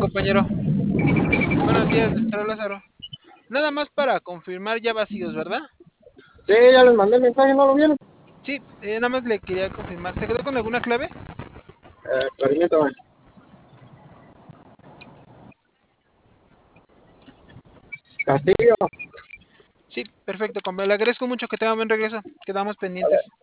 compañero. Buenos días, Mr. Lázaro. Nada más para confirmar ya vacíos, ¿verdad? Sí, ya les mandé el mensaje, ¿no lo vieron? Sí, nada más le quería confirmar. ¿Se quedó con alguna clave? Permítame. Castillo. Sí, perfecto, le agradezco mucho que tenga buen regreso. Quedamos pendientes.